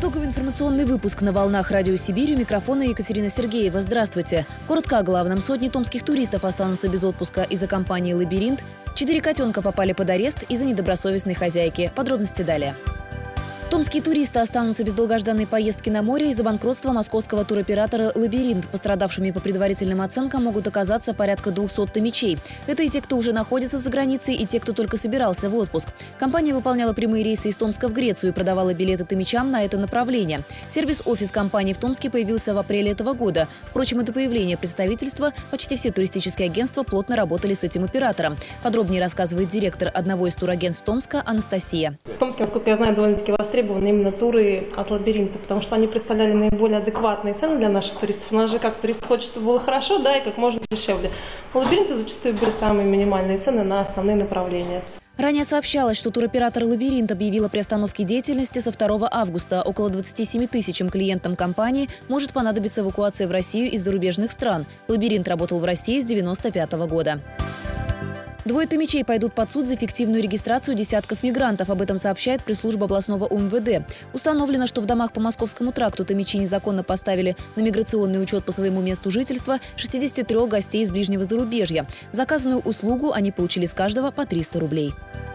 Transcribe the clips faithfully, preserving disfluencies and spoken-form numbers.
Итоговый информационный выпуск на волнах Радио Сибирь. У микрофона Екатерина Сергеева. Здравствуйте. Коротко о главном. Сотни томских туристов останутся без отпуска из-за компании «Лабиринт». Четыре котенка попали под арест из-за недобросовестной хозяйки. Подробности далее. Томские туристы останутся без долгожданной поездки на море из-за банкротства московского туроператора «Лабиринт». Пострадавшими по предварительным оценкам могут оказаться порядка двухсот томичей. Это и те, кто уже находится за границей, и те, кто только собирался в отпуск. Компания выполняла прямые рейсы из Томска в Грецию и продавала билеты томичам на это направление. Сервис-офис компании в Томске появился в апреле этого года. Впрочем, до появления представительства почти все туристические агентства плотно работали с этим оператором. Подробнее рассказывает директор одного из турагентств Томска Анастасия. В Томске, насколько я знаю, довольно-таки востребованы именно туры от «Лабиринта», потому что они представляли наиболее адекватные цены для наших туристов. У нас же как турист хочет, чтобы было хорошо, да, и как можно дешевле. У «Лабиринта» зачастую были самые минимальные цены на основные направления. Ранее сообщалось, что туроператор «Лабиринт» объявил о приостановке деятельности со второго августа. Около двадцати семи тысячам клиентам компании может понадобиться эвакуация в Россию из зарубежных стран. «Лабиринт» работал в России с девяносто пятого года. Двое томичей пойдут под суд за фиктивную регистрацию десятков мигрантов. Об этом сообщает пресс-служба областного УМВД. Установлено, что в домах по Московскому тракту томичи незаконно поставили на миграционный учет по своему месту жительства шестидесяти трёх гостей из ближнего зарубежья. Заказанную услугу они получили с каждого по триста рублей.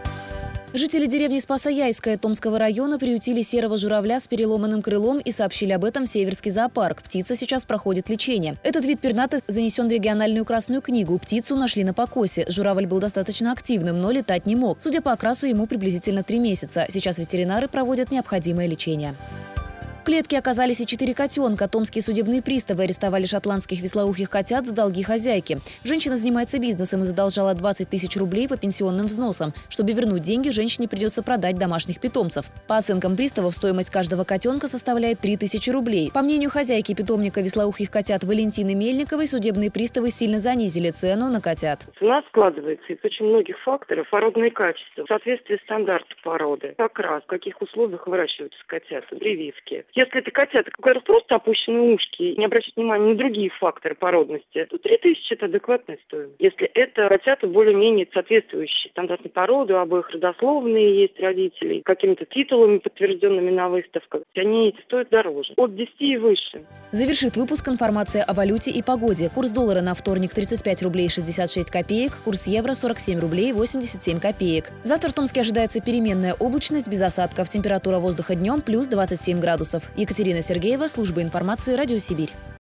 Жители деревни Спасо-Яйская Томского района приютили серого журавля с переломанным крылом и сообщили об этом в Северский зоопарк. Птица сейчас проходит лечение. Этот вид пернатых занесен в региональную красную книгу. Птицу нашли на покосе. Журавль был достаточно активным, но летать не мог. Судя по окрасу, ему приблизительно три месяца. Сейчас ветеринары проводят необходимое лечение. В клетке оказались и четыре котенка. Томские судебные приставы арестовали шотландских вислоухих котят за долги хозяйки. Женщина занимается бизнесом и задолжала двадцать тысяч рублей по пенсионным взносам. Чтобы вернуть деньги, женщине придется продать домашних питомцев. По оценкам приставов, стоимость каждого котенка составляет три тысячи рублей. По мнению хозяйки питомника вислоухих котят Валентины Мельниковой, судебные приставы сильно занизили цену на котят. Цена складывается из очень многих факторов: породные качества, соответствие стандарту породы, окрас, в каких условиях выращиваются котята, прививки. Если это котята, которые просто опущенные ушки, и не обращать внимания на другие факторы породности, то три тысячи – это адекватная стоимость. Если это котята более-менее соответствующие стандартной породы, у обоих родословные есть родители, какими-то титулами, подтвержденными на выставках, они стоят дороже. От десяти и выше. Завершит выпуск информация о валюте и погоде. Курс доллара на вторник тридцать пять рублей шестьдесят шесть копеек, курс евро сорок семь рублей восемьдесят семь копеек. Завтра в Томске ожидается переменная облачность без осадков. Температура воздуха днем плюс двадцать семь градусов. Екатерина Сергеева, служба информации «Радио Сибирь».